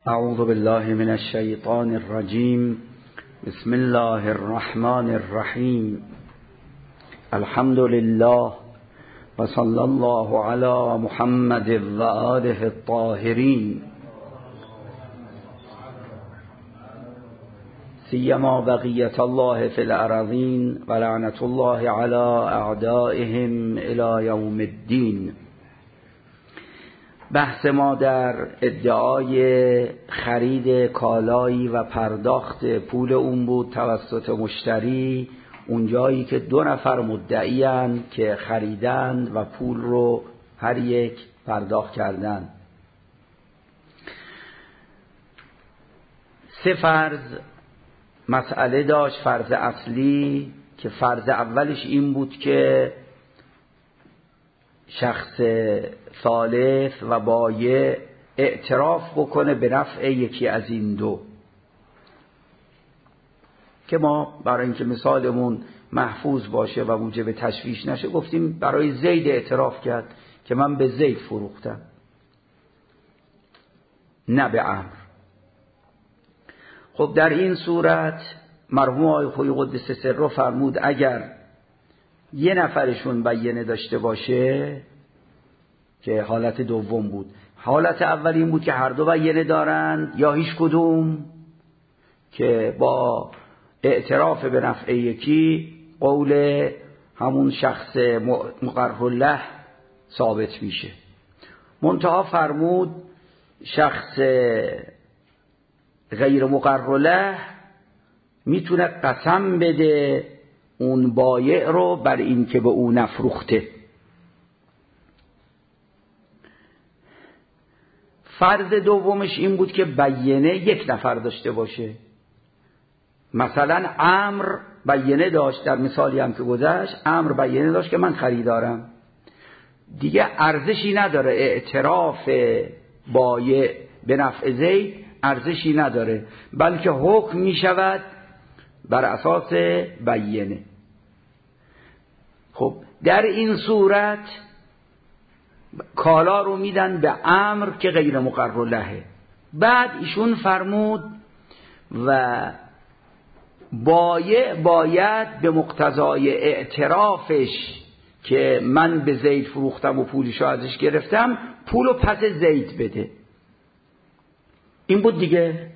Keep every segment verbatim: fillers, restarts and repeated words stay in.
اعوذ بالله من الشیطان الرجیم. بسم الله الرحمن الرحیم. الحمد لله و صلی الله علی محمد و آله الطاهرین، سیما بقیت الله فی الارضین و لعنت الله علی اعدائهم الی یوم الدین. بحث ما در ادعای خرید کالایی و پرداخت پول اون بود توسط مشتری، اونجایی که دو نفر مدعی‌اند که خریدند و پول رو هر یک پرداخت کردند. سه فرض مسئله داشت. فرض اصلی که فرض اولش این بود که شخص ثالث و بایع اعتراف بکنه به نفع یکی از این دو، که ما برای اینکه مثالمون محفوظ باشه و موجب تشویش نشه گفتیم برای زید اعتراف کرد که من به زید فروختم نه به عمرو. خب در این صورت مرحوم آقای خویی قدس سره فرمود اگر یه نفرشون بیانه داشته باشه، که حالت دوم بود، حالت اول این بود که هر دو بیانه دارند یا هیچ کدوم، که با اعتراف به نفع یکی قول همون شخص مقر له ثابت میشه. منتها فرمود شخص غیر مقر له میتونه قسم بده اون بایع رو بر این که به اون نفروخته. فرض دومش این بود که بیانه یک نفر داشته باشه. مثلا عمرو بیانه داشت، در مثالی هم که گذشت عمرو بیانه داشت که من خریدارم، دیگه ارزشی نداره اعتراف بایع به نفع زید، ارزشی نداره، بلکه حکم می شود بر اساس بیانه. خب در این صورت کالا رو میدن به عمرو که غیر مقر لهه. بعد ایشون فرمود و بایع باید به مقتضای اعترافش که من به زید فروختم و پولشو ازش گرفتم پولو پس زید بده. این بود دیگه.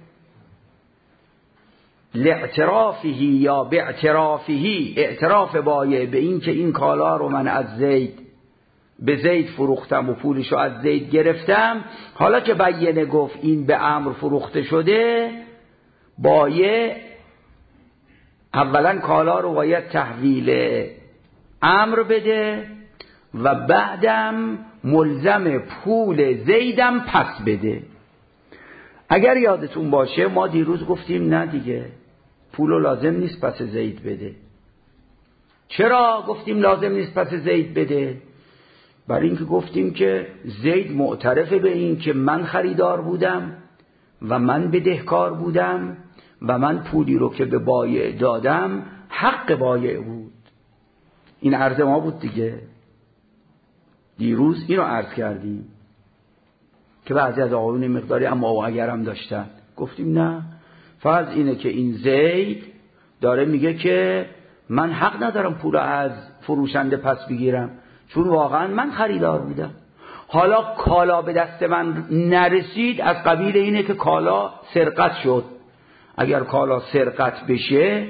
لاعترافهی یا باعترافهی، اعتراف بایع به این که این کالا رو من از زید به زید فروختم و پولشو از زید گرفتم. حالا که بیانه گفت این به عمرو فروخته شده، بایع اولا کالا رو باید تحویل عمرو بده و بعدم ملزم پول زیدم پس بده. اگر یادتون باشه ما دیروز گفتیم نه دیگه، پولو لازم نیست پس زید بده. چرا گفتیم لازم نیست پس زید بده؟ برای اینکه گفتیم که زید معترفه به این که من خریدار بودم و من بدهکار بودم و من پولی رو که به بایع دادم حق بایع بود. این عرض ما بود دیگه، دیروز اینو عرض کردیم که بعضی از آقایون مقداری اما و اگر هم داشتن. گفتیم نه، فرض اینه که این زید داره میگه که من حق ندارم پول از فروشنده پس بگیرم چون واقعا من خریدار بودم. حالا کالا به دست من نرسید، از قبیل اینه که کالا سرقت شد. اگر کالا سرقت بشه،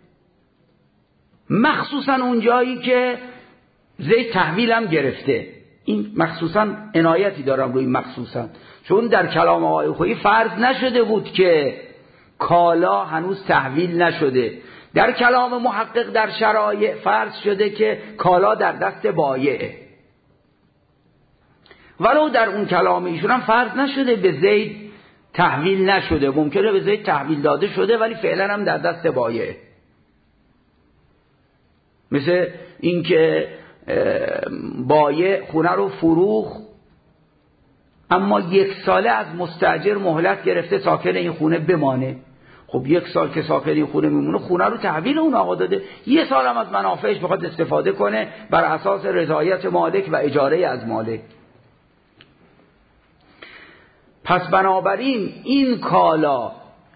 مخصوصا اونجایی که زید تحویلم گرفته، این مخصوصا عنایتی دارم روی مخصوصا، چون در کلام آقای خویی فرض نشده بود که کالا هنوز تحویل نشده. در کلام محقق در شرایع فرض شده که کالا در دست بایعه، ولو در اون کلام ایشون هم فرض نشده به زید تحویل نشده، ممکنه به زید تحویل داده شده ولی فعلا هم در دست بایعه. مثل اینکه بایع خونه رو فروخت اما یک ساله از مستاجر مهلت گرفته ساکن این خونه بمانه. خب یک سال که ساکن این خونه میمونه، خونه رو تحویل اون آقا داده، یه سال هم از منافعش بخواد استفاده کنه بر اساس رضایت مالک و اجاره از مالک. پس بنابراین این کالا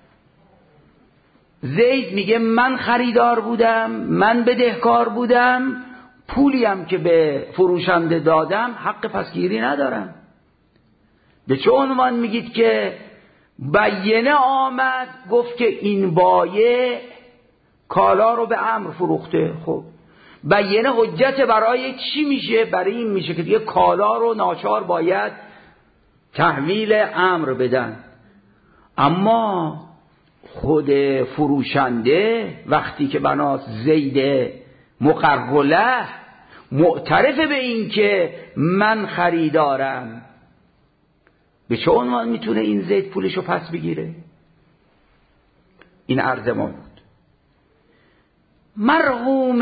زید میگه من خریدار بودم، من بدهکار بودم، پولیم که به فروشنده دادم حق پسگیری ندارم. به چه عنوان میگید که بیینه آمد گفت که این بایع کالا رو به عمرو فروخته؟ خب بیینه حجت برای چی میشه؟ برای این میشه که دیگه کالا رو ناچار باید تحویل عمرو بدن. اما خود فروشنده وقتی که بناس زید مقرله معترف به این که من خریدارم، به چه عنوان میتونه این زید پولشو پس بگیره؟ این عرض ما بود. مرحوم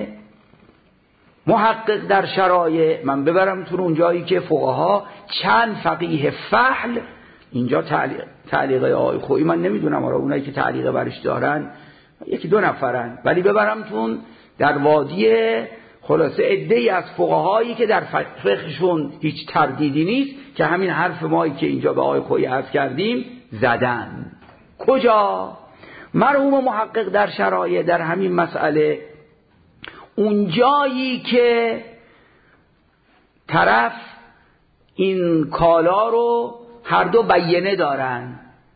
محقق در شرایع، من ببرم تو اون جایی که فقها چند فقیه فحل، اینجا تعلیق تعلیقه آقای خویی من نمیدونم، آره اونایی که تعلیقه برش دارن یکی دو نفرن، ولی ببرم تو در وادی خلاصه عده‌ای از فقهایی که در فقهشون هیچ تردیدی نیست که همین حرف مایی که اینجا به آقای خویی عرض کردیم زدن. کجا؟ مرحوم محقق در شرایع در همین مسئله اون جایی که طرف این کالا رو هر دو بیینه دارن،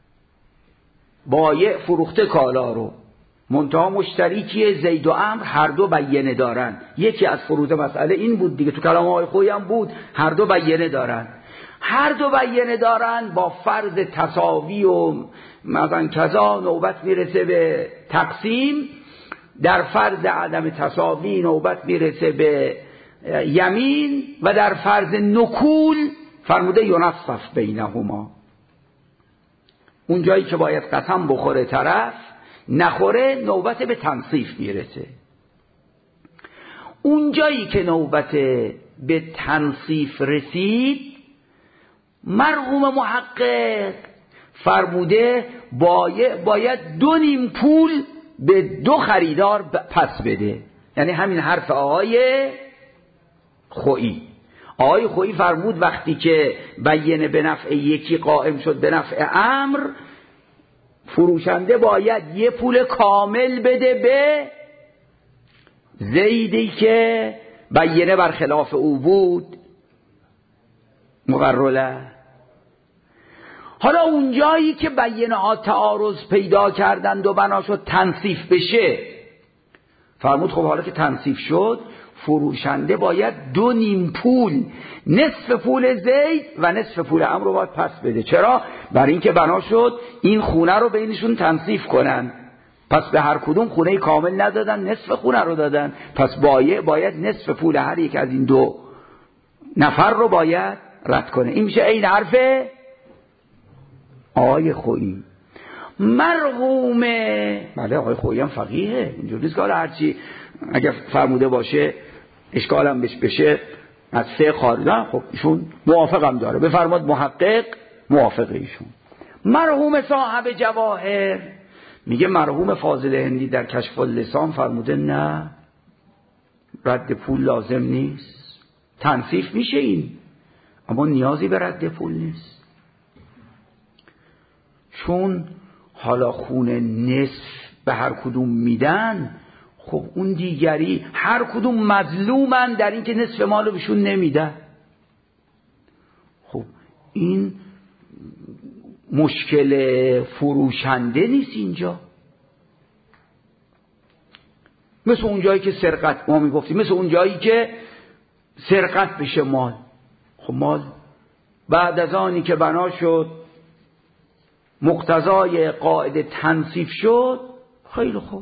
بایع فروخته کالا رو، منتها مشتری کیه؟ زید و عمرو، هر دو بیینه دارن. یکی از فروض مسئله این بود دیگه، تو کلام آقای خویی هم بود، هر دو بیینه دارن. هر دو بیینه دارن با فرض تساوی و مثلا کذا نوبت میرسه به تقسیم، در فرض عدم تساوی نوبت میرسه به یمین و در فرض نکول فرموده ینصف بینهما. اون جایی که باید قسم بخوره طرف نخوره نوبت به تنصیف میرسه. اون جایی که نوبت به تنصیف رسید مرحوم محقق فرموده باید, باید دو نیم پول به دو خریدار پس بده. یعنی همین حرف آقای خویی. آقای خویی فرمود وقتی که بیینه به نفع یکی قائم شد به نفع عمرو، فروشنده باید یه پول کامل بده به زیدی که بیینه برخلاف او بود مقرله. حالا اونجایی که بیینه ها تعارض پیدا کردند و بنا شد تنصیف بشه، فرمود خب حالا که تنصیف شد فروشنده باید دو نیم پول، نصف پول زید و نصف پول عمرو رو باید پس بده. چرا؟ برای اینکه بنا شد این خونه رو بینشون تنصیف کنن، پس به هر کدوم خونه کامل ندادن، نصف خونه رو دادن، پس بایع باید نصف پول هر یک از این دو نفر رو باید رد کنه. این میشه این حرف آقای خویی. مرحوم بله آقای خویی هم فقیهه، اینجوری نیست که حالا هرچی اگر فرموده باشه اشکالم بش بشه از سه خارج. نه خب ایشون موافقم داره، بفرماد محقق موافقه ایشون. مرحوم صاحب جواهر میگه مرحوم فاضل هندی در کشف اللسان فرموده نه رد پول لازم نیست، تنصیف میشه این، اما نیازی به رد پول نیست. چون حالا خونه نصف به هر کدوم میدن، خب اون دیگری هر کدوم مظلومن در این که نصف مالو بهشون نمیدن. خب این مشکل فروشنده نیست اینجا، مثل اون جایی که سرقت ما میگفتیم، مثل اون جایی که سرقت بشه مال. خب مال بعد از آنی که بنا شد مقتضای قاعده تنصیف شد، خیلی خوب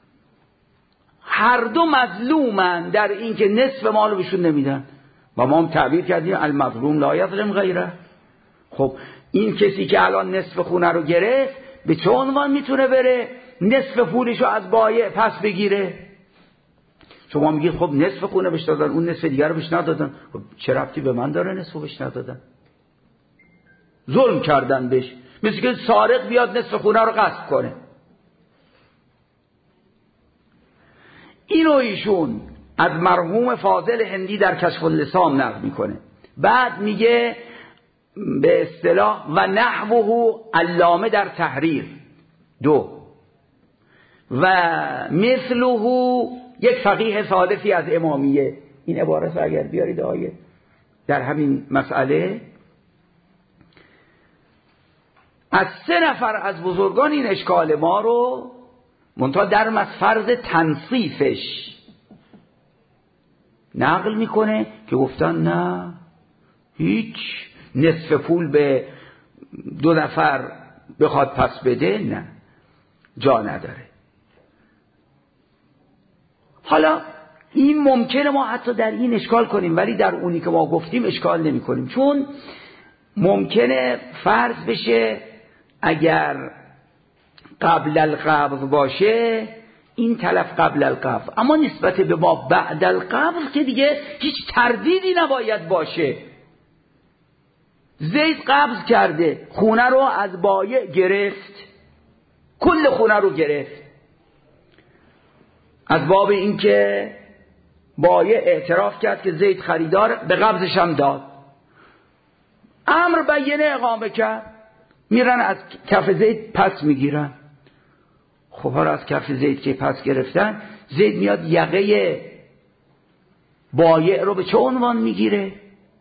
هر دو مظلومن در این که نصف مالو بهشون نمیدن و ما هم تعبیر کردیم المظلوم لا یظلم غیره. خب این کسی که الان نصف خونه رو گرفت به چه عنوان میتونه بره نصف پولشو از بایع پس بگیره؟ شما میگید خب نصف خونه بهش دادن اون نصف دیگر رو بهش ندادن، خب چه ربطی به من داره نصف بهش ندادن؟ ظلم کردن بهش، مثل که سارق بیاد نصف خونه رو غصب کنه. اینو ایشون از مرحوم فاضل هندی در کشف اللسان نقل میکنه. بعد میگه به اصطلاح و نحوه علامه در تحریر دو و مثله یک فقیه صادفی از امامیه. این عبارت رو اگر بیارید آیه در همین مسئله از سه نفر از بزرگان این اشکال ما رو منتها در مسفرض تنصیفش نقل میکنه که گفتن نه هیچ نصف پول به دو نفر بخواد پس بده، نه جا نداره. حالا این ممکنه ما حتی در این اشکال کنیم ولی در اونی که ما گفتیم اشکال نمی کنیم، چون ممکنه فرض بشه اگر قبل القبض باشه این تلف قبل القبض، اما نسبت به ما بعد القبض که دیگه هیچ تردیدی نباید باشه. زید قبض کرده، خونه رو از بایع گرفت، کل خونه رو گرفت، از باب این که بایع اعتراف کرد که زید خریدار، به قبضش هم داد. امر بیینه اقامه کرد، میرن از کف زید پس میگیرن. خب حالا از کف زید که پس گرفتن، زید میاد یقه بایع رو به چه عنوان میگیره؟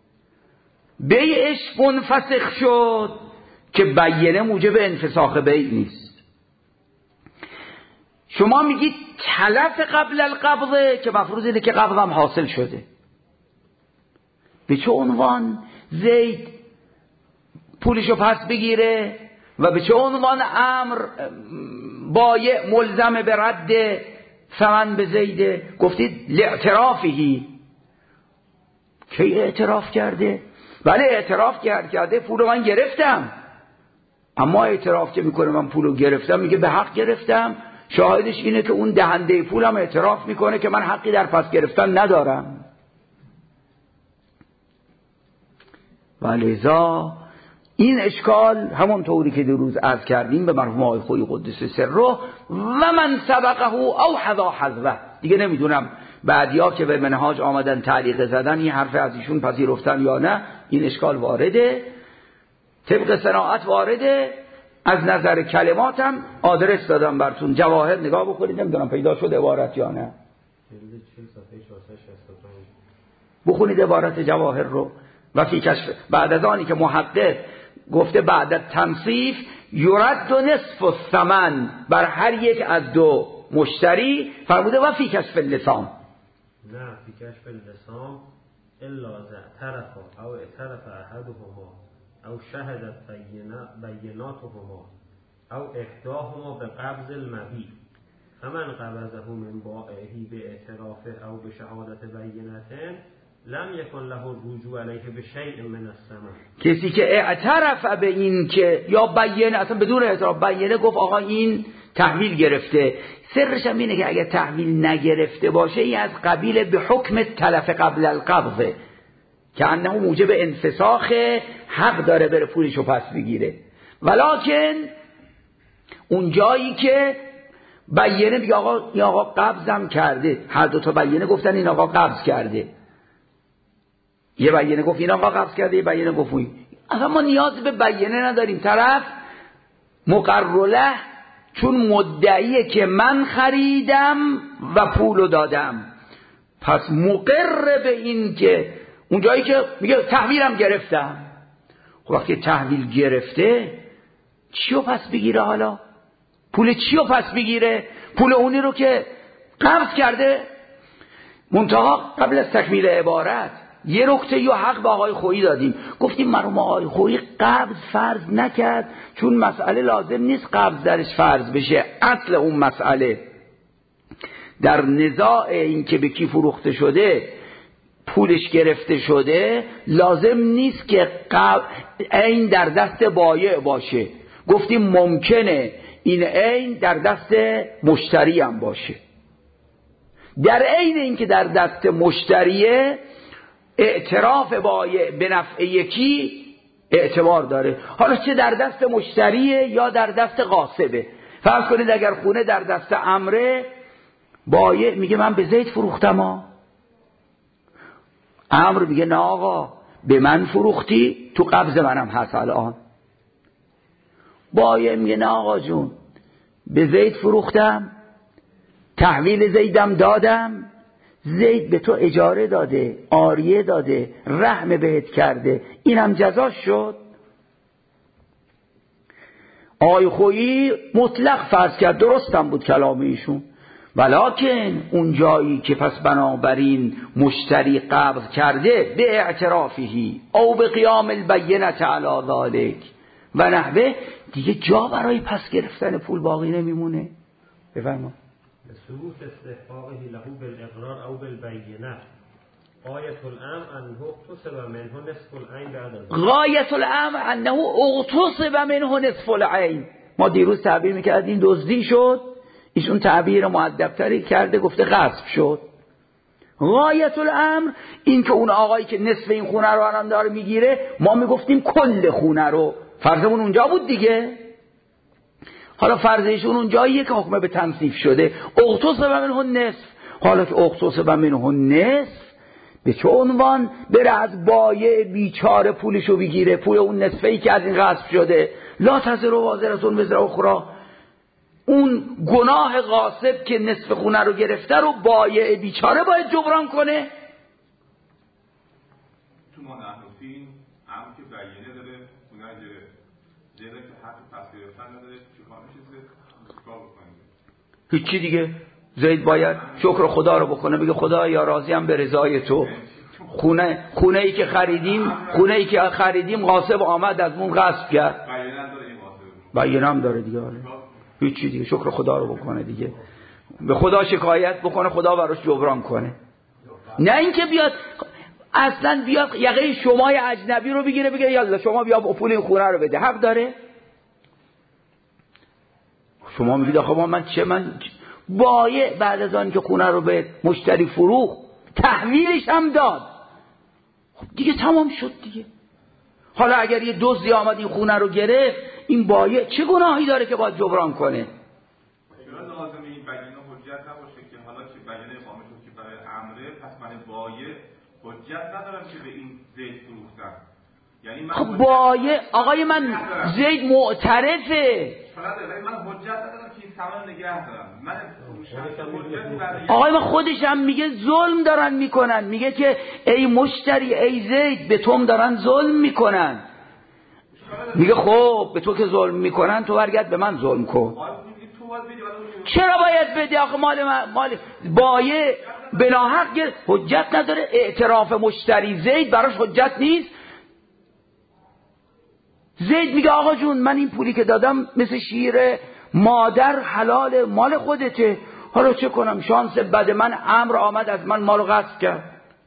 بیعش منفسخ شد که بیینه موجب انفساخ بیع نیست. شما میگید تلف قبل القبضه که مفروض اینه که قبض هم حاصل شده. به چه عنوان زید پولشو پس بگیره و به چه عنوان امر بایع ملزم به رد ثمن به زیده؟ گفتید لاعترافی. کی اعتراف کرده؟ ولی اعتراف کرد کرده پول من گرفتم، اما اعتراف که میکنه من پولو گرفتم میگه به حق گرفتم، شاهدش اینه که اون دهنده پولم اعتراف میکنه که من حقی در پس گرفتن ندارم. ولذا این اشکال همون طوری که دیروز عرض کردیم به مرحوم آقای خویی قدس سره و من سبقه او حذا حذوه. دیگه نمیدونم بعدیا که به منهاج آمدن تعلیق زدن این حرف از ایشون پذیرفتن یا نه. این اشکال وارده، طبق صناعت وارده. از نظر کلماتم آدرس دادم براتون، جواهر نگاه بکنید، نمیدونم پیدا شد عبارت یا نه. بخونید عبارت جواهر رو. و فی کشف بعد از آنی که محقق گفته بعد تنصیف یرد و نصف الثمن بر هر یک از دو مشتری، فرموده و فی کشف اللسان، نه فی کشف اللسان الا اعترف او اعترف احدهما او شهدت بیناتهما او احداهما به قبض المبیع فمن قبضه من بائعه به اعترافه او به شهادت بینتين لم یکن له الرجوع علیه به شیء من الثمن. کسی که اعترف به این که یا بینه، اصلا بدون اعتراف بینه گفت آقا این تحویل گرفته، سرش هم اینه که اگر تحویل نگرفته باشه این از قبیل به حکم تلف قبل القبضه که انه موجب انفساخ، حق داره بره پولشو پس بگیره. ولکن اون جایی که بینه بگه آقا این آقا قبضم کرده، هر دو تا بینه گفتن این آقا قبض کرده، یه بینه گفت این آقا قبض کرده، یه بینه گفت این، اصلا ما نیاز به بینه نداریم. طرف مقرله چون مدعیه که من خریدم و پولو دادم، پس مقر به این که اون جایی که میگه تحویلم گرفتم، خب وقتی تحویل گرفته چیو پس بگیره؟ حالا پول چیو پس بگیره؟ پول اونی رو که قبض کرده. منتها قبل از تکمیل عبارت یه نکته یا حق به آقای خویی دادیم، گفتیم مرحوم آقای خویی قبض فرض نکرد چون مسئله لازم نیست قبض درش فرض بشه. اصل اون مسئله در نزاع این که به کی فروخته شده پولش گرفته شده لازم نیست که عین در دست بایع باشه. گفتیم ممکنه این عین در دست مشتری هم باشه. در عین این که در دست مشتریه اعتراف بایع به نفع یکی اعتبار داره، حالا چه در دست مشتریه یا در دست غاصبه. فرض کنید اگر خونه در دست امره، بایع میگه من به زید فروختم ها، امر میگه نه آقا به من فروختی تو قبض منم هست الان. بایع میگه نه آقا جون، به زید فروختم، تحویل زیدم دادم، زید به تو اجاره داده، عاریه داده، رحم بهت کرده، اینم جزاش شد. آقای خویی مطلق فرض کرد، درستم بود کلام ایشون، ولکن اون جایی که پس بنابراین مشتری قبض کرده به اعترافی او به قیام البینه علی ذلک و نحوه، دیگه جا برای پس گرفتن پول باقی نمیمونه. بفرما. ثبوت استحقاقه له بالاقرار او بالبینه غایت الامر انه اغتصب منه نصف العین بعد ذلك. غایت الامر انه اغتصب منه نصف العین. ما دیروز تعبیر میکردیم دزدی شد، ایشون تعبیر مؤدبتری کرده گفته غصب شد. غایت الامر این که اون آقایی که نصف این خونه رو الان داره میگیره، ما میگفتیم کل خونه رو، فرضمون اونجا بود دیگه. حالا فرضشون اون جاییه که حکم به تنصیف شده، اغتصب منه نصف. حالا که اغتصب منه نصف، به چه عنوان بره از بایع بیچاره پولشو بگیره، پول اون نصفی که از این غصب شده؟ لا تزر وازرة وزر اخرى. اون گناه غاصب که نصف خونه رو گرفته رو بایع بیچاره باید جبران کنه. تو ما نحنفین هم که بیانه داره خونه رو گرفت، زیده که حق پس گرفتن نداره، چیکار میشه؟ چیکار بکنید؟ هیچی دیگه. زید باید شکر خدا رو بکنه، بگه خدا یا راضیم به رضای تو. خونه خونه ای که خریدیم خونه ای که خریدیم غاصب آمد از اون غصب کرد. بیانه داره این غاصب. بیانه هم داره دیگه. هیچی دیگه، شکر خدا رو بکنه دیگه، به خدا شکایت بکنه، خدا براش جبران کنه. نه اینکه بیاد اصلا بیاد یقه شمای اجنبی رو بگیره بگه یالا شما بیا پول این خونه رو بده. حق داره؟ شما میگید آخه من چه من بایع بعد از آن که خونه رو به مشتری فروخت تحویلش هم داد، خب دیگه تمام شد دیگه. حالا اگر یه دزدی آمد این خونه رو گرفت، این بایع چه گناهی داره که باید جبران کنه؟ چرا لازمه این بیانه حجت نباشه که حالا که بیانه اقامه شد که برای امره، پس من بایع حجت ندارم که به این زید فروختم؟ یعنی من خب بایع آقای من زید معترفه. ولی من حجت ندارم که این ثمن نگه دارم. من حجت برای آقای من خودش هم میگه ظلم دارن میکنن، میگه که ای مشتری ای زید به توم دارن ظلم میکنن. میگه خب به تو که ظلم میکنن تو برگرد به من ظلم کن. چرا باید بدی؟ آخه مال مال بایع بناحق حجت نداره. اعتراف مشتری زید براش حجت نیست. زید میگه آقا جون من این پولی که دادم مثل شیر مادر حلال مال خودته، حالا چه کنم؟ شانس بد من امر آمد از من مالو غصب کرد.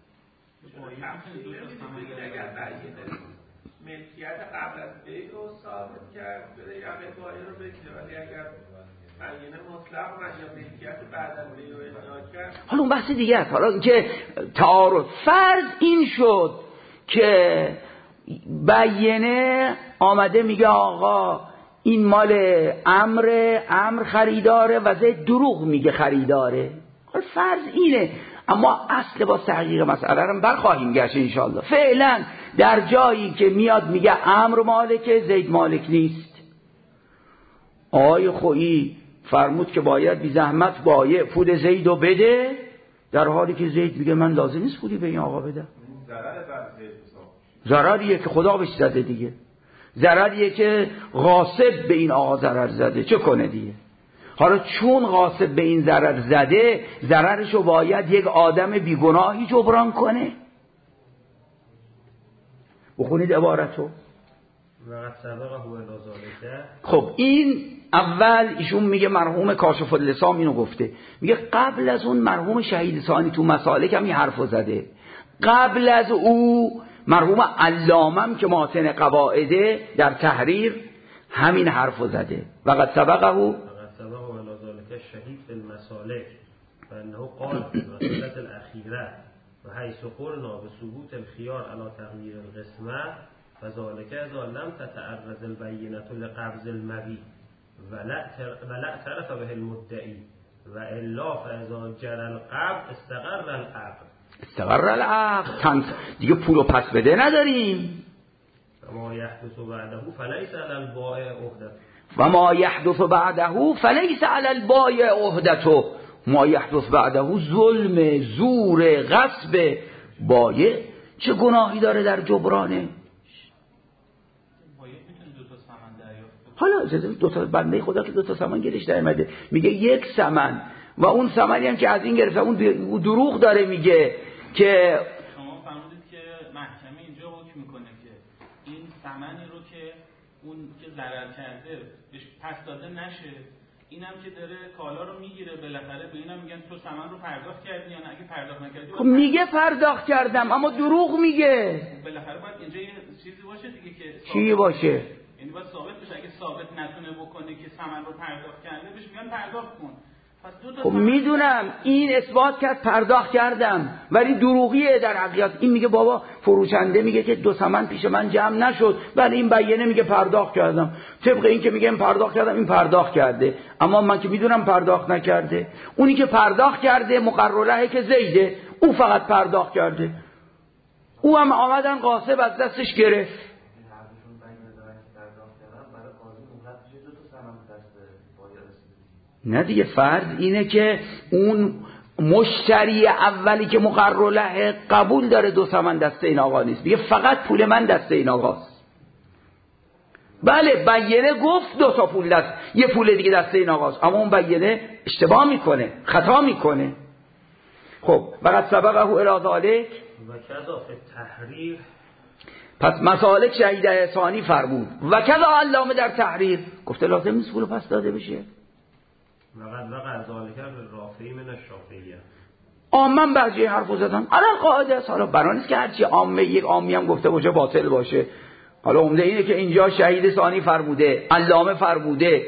ملکیت قبل از بید رو ثابت کرد بده یقه بایع رو بگیره، ولی اگر بیانه مطلق من یا ملکیت بعد از بید رو ادعا کرد، حالا اون بحث دیگه است. حالا که تعارض فرض این شد که بیانه آمده میگه آقا این مال امر امر خریداره و زید دروغ میگه خریداره. حالا فرض اینه، اما اصل با تحقیق مسئله رو برخواهیم گشت انشالله. فعلا در جایی که میاد میگه امر مالکه زید مالک نیست، آقای خویی فرمود که باید بی زحمت بایع پول زیدو بده، در حالی که زید میگه من لازم نیست پولی به این آقا بدم. ضرریه که خدا بهش زده دیگه، ضرریه که غاصب به این آقا ضرر زده، چه کنه دیگه؟ حالا چون غاصب به این ضرر زده، ضررشو باید یک آدم بیگناهی جبران کنه. بخونید عبارتو. خب این اول ایشون میگه مرحوم کاشف اللسان اینو گفته، میگه قبل از اون مرحوم شهید ثانی تو مسالک هم این حرفو زده، قبل از او مرحوم علامم که ماتن قواعده در تحریر همین حرفو زده. وقد سبقه وقد سبقه الى ذلك شهید فی المسالک فانه قال في المسألة الاخیره و حیث قلنا بثبوت الخيار على تغییر القسمه فذلك اذا لم تتعرض البینة لقبض المبیع ولا اعترف به المدعی و الا فاذا جرى القبض استقر العقد. استقر العقد، تن... دیگه پولو پس بده نداریم. ما یحدث بعده فلیس علی البائع عهدته و ما یحدث بعده فلیس علی البائع عهدته. ما یحدث بعده ظلم، زور، غصب. بایع چه گناهی داره در جبرانه؟ حالا دو تا بنده خدا که دو تا سمن گیرش در اومده میگه یک سمن و اون سمنی هم که از این گرفته اون دروغ داره میگه که شما فرمودید که محکمه اینجا حکم میکنه که این سمنی رو که اون که ضرر کرده بهش پس داده نشه، اینم که داره کالا رو میگیره بالاخره به اینم میگن تو ثمن رو پرداخت کردی یا نه؟ اگه پرداخت نکردی خب میگه پرداخت کردم اما دروغ میگه. بالاخره باید اینجا یه چیزی باشه دیگه که چی باشه؟ یعنی باید ثابت بشه. اگه ثابت نتونه بکنه که ثمن رو پرداخت کرده بهش میگن پرداخت کن. پس دو تا خب میدونم این اثبات کرد پرداخت کردم ولی دروغیه در حقیقت. این میگه بابا فروشنده میگه که دو ثمن پیش من جمع نشد ولی این بیانیه میگه پرداخت کردم. طبق این که میگه این پرداخت کردم این پرداخت کرده، اما من که میدونم پرداخت نکرده. اونی که پرداخت کرده مقرره که زیده، او فقط پرداخت کرده. او هم آمدن غاصب از دستش گرفت. نه دیگه فرض اینه که اون مشتری اولی که مقرر له قبول داره دو ثمن دست این آقا نیست، میگه فقط پول من دست این آقاست. بله بیانیه گفت دو تا پول دست، یه پول دیگه دست این آقاست، اما اون بیانیه اشتباه میکنه، خطا میکنه. خب وقد سبقه الی ذلک و کذا فی التحریر. پس مسالک شهیده ثانی فرمود و کذا علامه در تحریر گفته لازم نیست پولو پس داده بشه. وقد وقع ذالک رافعی من الشافعیه. عامم بعضی حرفو زدن الان قاعده است. حالا برای نیست که هرچی عامه یک عامی هم گفته باشه باطل باشه. حالا عمده اینه که اینجا شهید ثانی فرموده، علامه فرموده،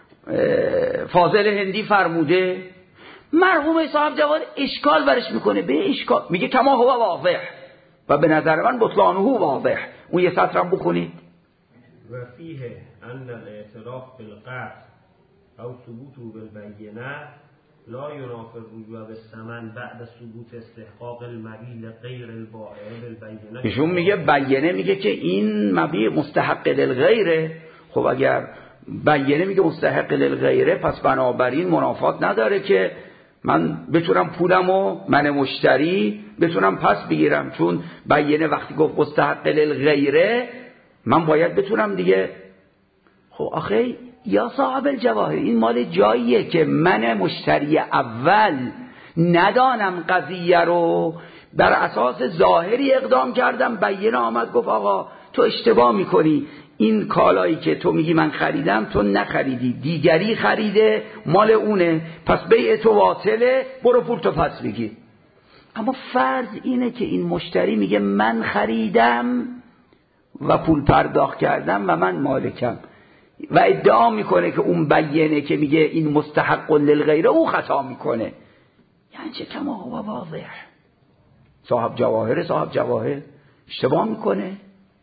فاضل هندی فرموده. مرحوم صاحب جواد اشکال برش میکنه به اشکال، میگه کما هو واضح و به نظر من بطلانه واضح. اون یه سطرم بخونید. و فیه ان الاعتراف بالقطع او ثبوت بالبینه لا ينافي الرجوع بالثمن بعد ثبوت استحقاق المبیع غیر البائع بالبینه. ایشون میگه بیانه میگه که این مبیع مستحق للغیره. خب اگر بیانه میگه مستحق للغیره پس بنابراین منافات نداره که من بتونم پولمو من مشتری بتونم پس بگیرم، چون بیانه وقتی گفت مستحق للغیره من باید بتونم دیگه. خب آخه یا صاحب الجواهر این مال جاییه که من مشتری اول ندانم قضیه رو، بر اساس ظاهری اقدام کردم، بیانه آمد گفت آقا تو اشتباه میکنی، این کالایی که تو میگی من خریدم تو نخریدی، دیگری خریده، مال اونه، پس بیع تو باطله، برو پول تو پس بگیر. اما فرض اینه که این مشتری میگه من خریدم و پول پرداخت کردم و من مالکم و ادعا میکنه که اون بیانه که میگه این مستحق للغیره او خطا میکنه. یعنی چه کما هو واضح. صاحب جواهر صاحب جواهر اشتباه میکنه.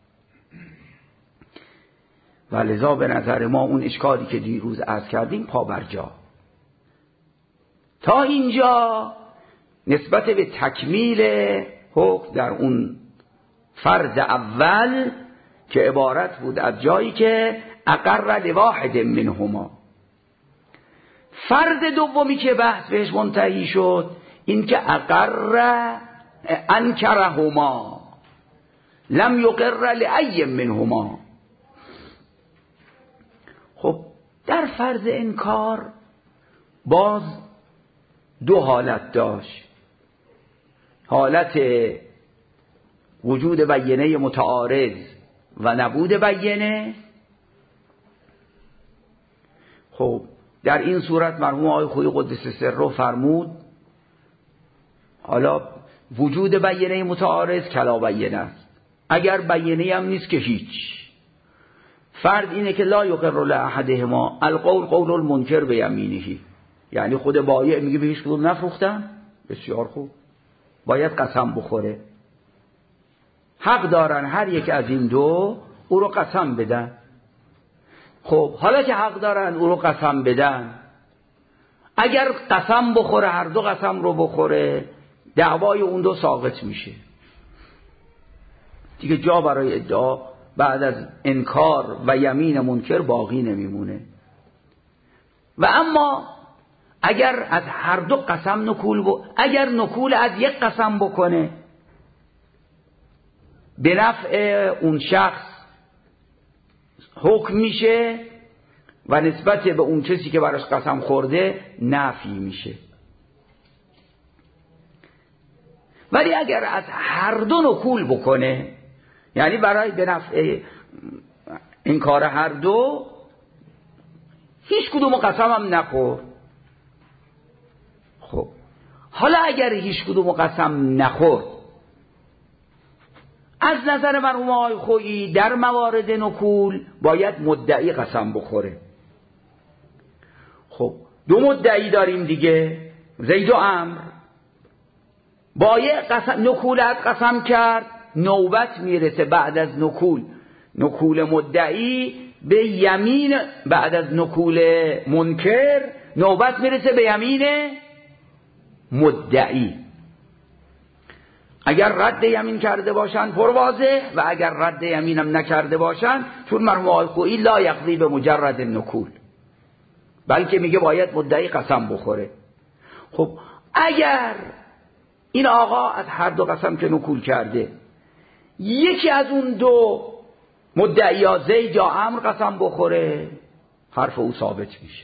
و لذا به نظر ما اون اشکالی که دیروز عرض کردیم پا بر جا. تا اینجا نسبت به تکمیل حکم در اون فرد اول که عبارت بود از جایی که اقر لواحد منهما. فرد دومی که بحث بهش منتهی شد این که اقر انکرهما لم یقر لأی منهما. خب در فرض انکار باز دو حالت داشت، حالت وجود بیانه متعارض و نبود بیانه. خب در این صورت مرحوم آقای خویی قدس سره فرمود حالا وجود بیانه متعارض کلا بیانه است، اگر بیانه هم نیست که هیچ. فرض اینه که لا یقر لاحدهما القول قول المنکر بیمینه، یعنی خود بایع میگه به هیچ کدوم نفروختم، بسیار خوب، باید قسم بخوره. حق دارن هر یک از این دو او رو قسم بدن. خب حالا که حق دارن او رو قسم بدن، اگر قسم بخوره هر دو قسم رو بخوره دعوای اون دو ساقط میشه دیگه، جا برای ادعا بعد از انکار و یمین منکر باقی نمیمونه. و اما اگر از هر دو قسم نکول ب... اگر نکول از یک قسم بکنه به نفع اون شخص حکم میشه و نسبت به اون کسی که براش قسم خورده نفی میشه. ولی اگر از هر دو نکول بکنه، یعنی برای به نفع انکار هر دو، هیچ کدوم قسم هم نخور. خب حالا اگر هیچ کدوم قسم نخور، از نظر مرحوم آقای خویی در موارد نکول باید مدعی قسم بخوره. خب دو مدعی داریم دیگه، زید و عمرو. بایع قسم نکولت قسم کرد، نوبت میرسه بعد از نکول نکول مدعی به یمین، بعد از نکول منکر نوبت میرسه به یمین مدعی. اگر رد یمین کرده باشن پرواضح، و اگر رد یمینم نکرده باشن، چون مرحوم آقای خویی لا یقضی به مجرد نکول، بلکه میگه باید مدعی قسم بخوره. خب اگر این آقا از هر دو قسم که نکول کرده، یکی از اون دو مدعی یا زید یا عمرو قسم بخوره، حرف او ثابت میشه.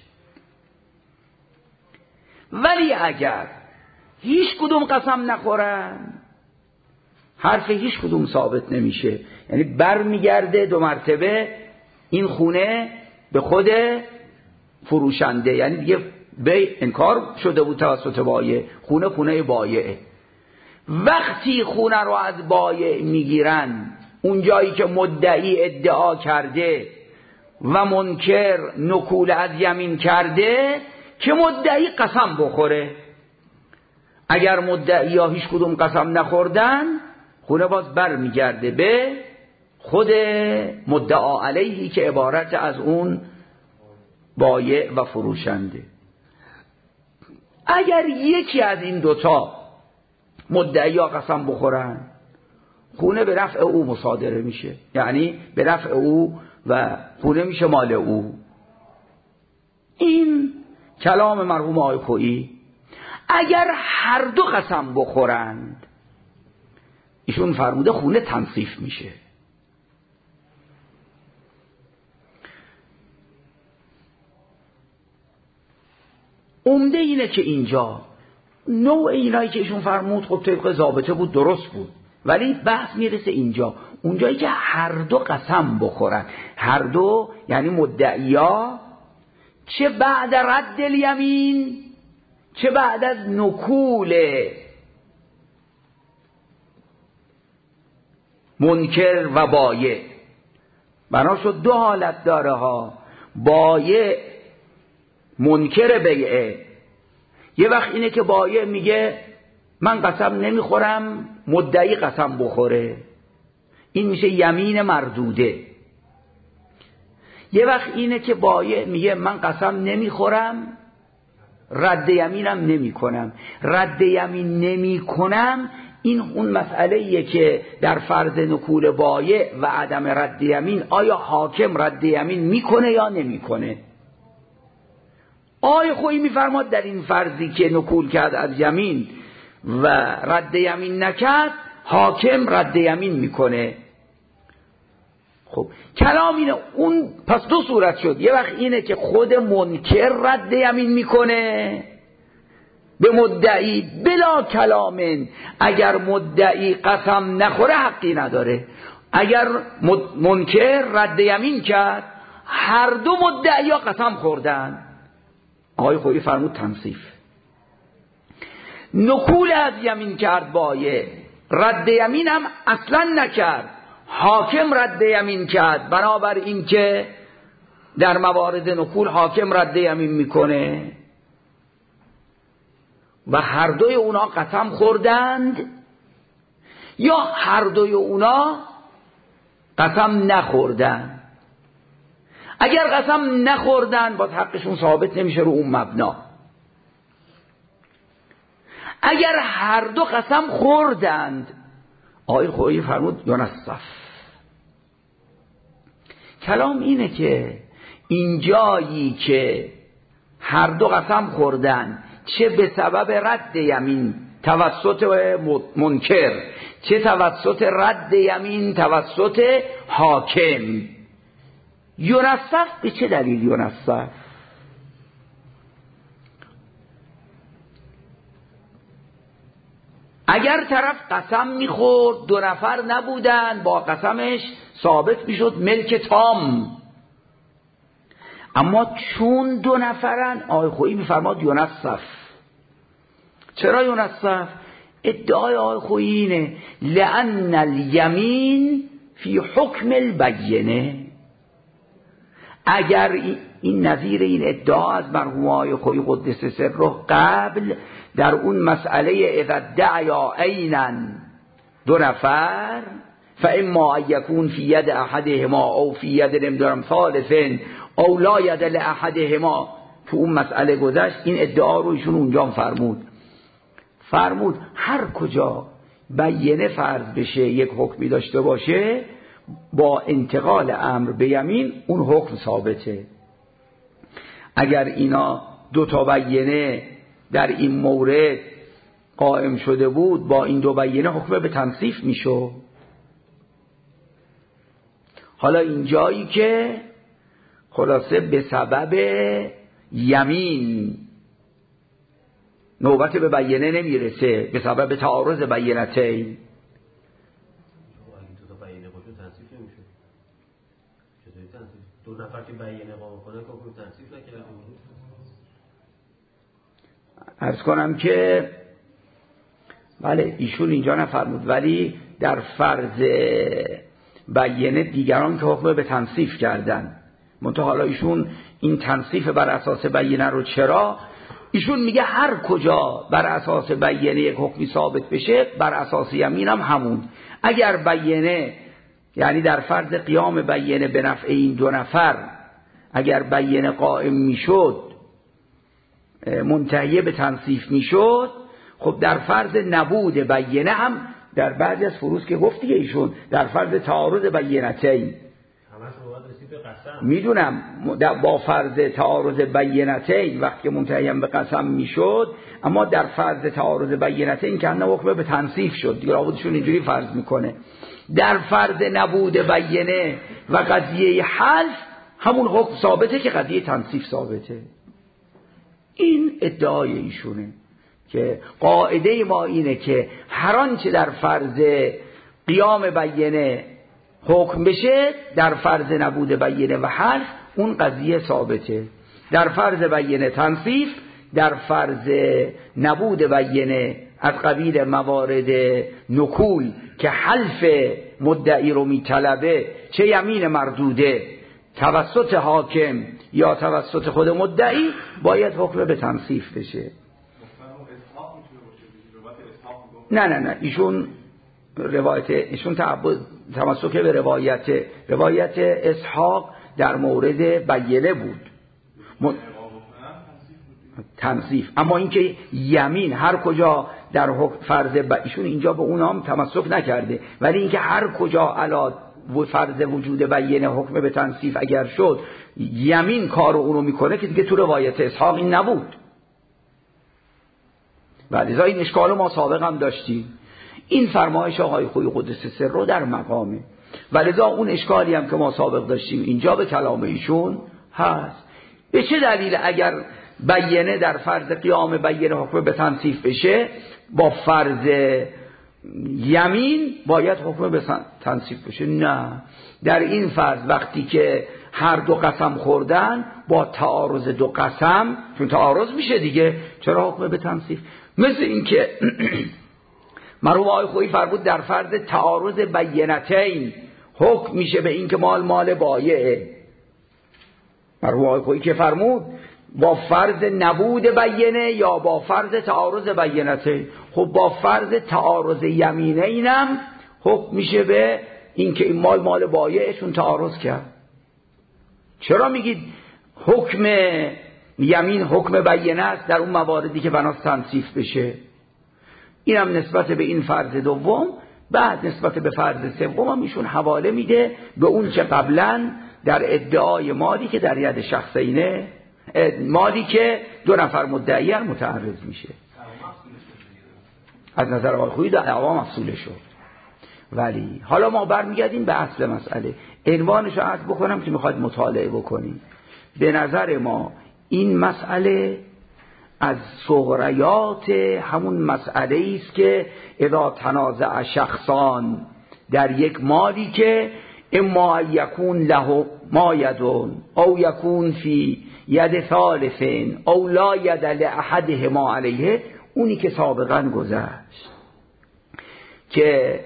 ولی اگر هیچ کدوم قسم نخورن، حرف هیچ کدوم ثابت نمیشه. یعنی بر میگرده دو مرتبه این خونه به خود فروشنده، یعنی دیگه بیع انکار شده بود توسط بایع، خونه خونه بایعه. وقتی خونه رو از بایع میگیرن، اون جایی که مدعی ادعا کرده و منکر نکول از یمین کرده، که مدعی قسم بخوره. اگر مدعی ها هیچ کدوم قسم نخوردن، خونه باز بر میگرده به خود مدعا علیهی که عبارت از اون بایع و فروشنده. اگر یکی از این دوتا مدعی ها قسم بخورن، خونه به نفع او مصادره میشه، یعنی به نفع او و خونه میشه مال او. این کلام مرحوم آقای خویی. اگر هر دو قسم بخورند، ایشون فرموده خونه تنصیف میشه. عمده اینه که اینجا نوع اینایی که ایشون فرمود خب طبق ضابطه بود، درست بود، ولی بحث میرسه اینجا، اونجایی که هر دو قسم بخورن، هر دو یعنی مدعیا، چه بعد رد الیمین چه بعد از نکول منکر و بایع. بنا شد دو حالت داره ها، بایع منکر بیعه. یه وقت اینه که بایع میگه من قسم نمیخورم، مدعی قسم بخوره، این میشه یمین مردوده. یه وقت اینه که بایع میگه من قسم نمیخورم، رد یمینم نمی کنم. رد یمین نمی کنم این اون مسئله‌ایه که در فرض نکول بایع و عدم رد یمین، آیا حاکم رد یمین میکنه یا نمیکنه؟ آیا خویی میفرماد در این فرضی که نکول کرد از یمین و رد یمین نکرد، حاکم رد یمین میکنه. خب کلام اینه، اون پس دو صورت شد. یه وقت اینه که خود منکر رد یمین میکنه به مدعی بلا کلامن، اگر مدعی قسم نخوره حقی نداره. اگر منکر رد یمین کرد، هر دو مدعی ها قسم خوردن، آقای خویی فرمود تنصیف. نکول از یمین کرد بایع، رد یمین هم اصلا نکرد، حاکم رد یمین کرد. بنابر این که در موارد نکول حاکم رد یمین میکنه و هر دوی اونا قسم خوردند، یا هر دوی اونا قسم نخوردند. اگر قسم نخوردن باز حقشون ثابت نمیشه رو اون مبنا. اگر هر دو قسم خوردند، آقای خویی فرمود یونصف. کلام اینه که این جایی که هر دو قسم خوردن، چه به سبب رد یمین توسط منکر، چه توسط رد یمین توسط حاکم، یونصف. به چه دلیل یونصف؟ اگر طرف قسم میخورد دو نفر نبودن، با قسمش ثابت میشد ملک تام، اما چون دو نفرن آقای خویی میفرماد یونصف. چرا یونصف؟ ادعای آقای خویی اینه لأن الیمین فی حکم البینه. اگر این نظیر این ادعا از مرحوم آقای خویی قدس سره قبل در اون مسئله اذا دعیا عینا دو نفر فاما ان یکون فی ید احدهما او فی ید نمیدونم ثالث او لا ید لاحدهما، تو اون مسئله گذشت این ادعا رو ایشون اونجا فرمود. فرمود هر کجا بینه فرض بشه یک حکمی داشته باشه، با انتقال امر به یمین اون حکم ثابته. اگر اینا دو تا بینه در این مورد قائم شده بود، با این دو بینه حکم به تنصیف میشو. حالا این جایی که خلاصه به سبب یمین نوبت به بینه نمیرسه، به سبب تعارض بینتین. دو نفر که بیانه قائم کنه که تنصیف نکرده. عرض کنم که بله ایشون اینجا نفرمود، ولی در فرض بیانه دیگران که حکم به تنصیف کردن، منتها حالا ایشون این تنصیف بر اساس بیانه رو چرا؟ ایشون میگه هر کجا بر اساس بیانه یک حکمی ثابت بشه، بر اساس یمین هم همون. اگر بیانه یعنی در فرض قیام بیانه به نفع این دو نفر، اگر بیانه قائم میشد منتهی به تنصیف میشد، خب در فرض نبود بیانه هم در بعضی از فروض که گفت دیگه ایشون در فرض تعارض بیانتین میدونم با فرض تعارض بیانتین وقتی منتهی به قسم میشد، اما در فرض تعارض بیانتین که انه حکم به تنصیف شد دیگه، آبودشون اینجوری فرض میکنه. در فرض نبود بیانه و قضیه حلف همون حکم ثابته که قضیه تنصیف ثابته. این ادعای ایشونه که قاعده ما اینه که هر آنچه در فرض قیام بیانه حکم بشه، در فرض نبود بیانه و حلف اون قضیه ثابته. در فرض بیانه تنصیف، در فرض نبود بیانه از قبیل موارد نکول که حلف مدعی رو میطلبه، چه یمین مردوده توسط حاکم یا توسط خود مدعی، باید حکم به تنصیف بشه. نه نه نه ایشون روایت ایشون تعبد تمسک به روایت روایت اسحاق در مورد بیانه بود م... تنصیف. اما اینکه یمین هر کجا در فرض ب... ایشون اینجا به اون هم تمسک نکرده، ولی اینکه هر کجا علا فرض وجود بیانه حکم به تنصیف اگر شد یمین کار اونو میکنه، که دیگه تو روایت اسحاق این نبود. ولذا این اشکال ما سابق هم داشتیم. این فرمایش آقای خویی قدس سره در مقامه، ولذا اون اشکالی هم که ما سابق داشتیم اینجا به کلام ایشون هست. به چه دلیل اگر بیانه در فرض قیام بیانه حکم به تنصیف بشه، با فرض یمین باید حکم به تنصیف بشه؟ نه، در این فرض وقتی که هر دو قسم خوردن، با تعارض دو قسم، چون تعارض میشه دیگه، چرا حکم به تنصیف؟ مثل این که مرحوم آقای خویی فرمود در فرض تعارض بینتین حکم میشه به این که مال مال بایعه. مرحوم آقای خویی که فرمود با فرض نبود بیانه یا با فرض تعارض بینتین، خب با فرض تعارض یمینینم حکم میشه به این که این مال مال بایعشون تعارض کرد. چرا میگید حکم یمین حکم بیانه است در اون مواردی که بناست تنصیف بشه؟ اینم نسبت به این فرض دوم. بعد نسبت به فرض سوم هم ایشون حواله میده به اون چه قبلا در ادعای مالی که در ید شخصینه، مالی که دو نفر مدعی متعرض میشه. از نظر آقای خویی دعوا مفصوله شد. ولی حالا ما برمیگردیم به اصل مسئله. عنوانش رو عرض بکنم که میخواد مطالعه بکنیم. به نظر ما این مسئله از صغریات همون مسئله است که اذا تنازع شخصان در یک مالی که اما یکون له ما یدون او یکون فی ید ثالثین او لا ید لاحدهما علیه، اونی که سابقا گذشت که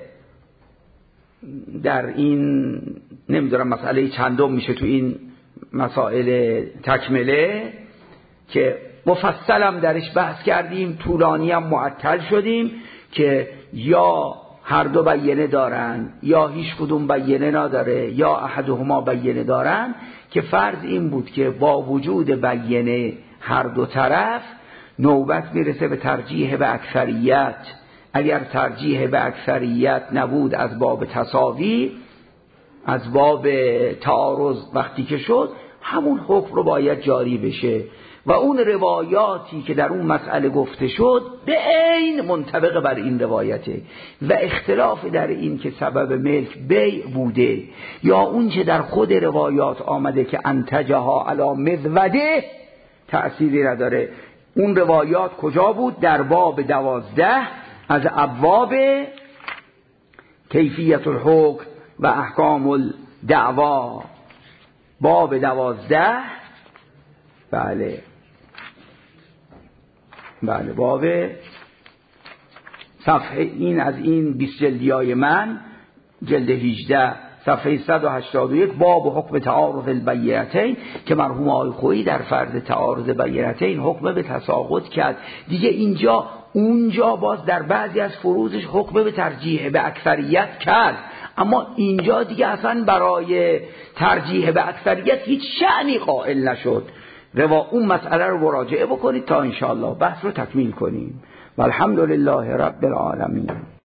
در این نمیدونم مسئله چندم میشه تو این مسائل تکمله که مفصلم درش بحث کردیم، طولانی هم معطل شدیم که یا هر دو بیینه دارن یا هیچ کدوم بیینه نداره یا احدهما بیینه دارن، که فرض این بود که با وجود بیینه هر دو طرف نوبت میرسه به ترجیح به اکثریت. اگر ترجیح به اکثریت نبود از باب تساوی، از باب تعارض وقتی که شد، همون حکم رو باید جاری بشه و اون روایاتی که در اون مسئله گفته شد به عین منطبق بر این روایته و اختلاف در این که سبب ملک بیع بوده یا اون چه در خود روایات آمده که انتجها علی مذوده تأثیری نداره. اون روایات کجا بود؟ در باب دوازده از ابواب کیفیت الحکم و احکام الدعوا، باب دوازده، بله بله باب صفحه این از این بیست جلدیای من جلد هجده صفحه صد و هشتاد و یک، باب حکم تعارض البیعتین، که مرحوم آقای خویی در فرض تعارض بیعتین حکم به تساقط کرد. دیگه اینجا اونجا باز در بعضی از فروضش حکم به ترجیح به اکثریت کرد، اما اینجا دیگه اصلا برای ترجیح به اکثریت هیچ شأنی قائل نشد. روا اون مسئله رو مراجعه بکنید تا انشاءالله بحث رو تکمیل کنیم. والحمدلله رب العالمین.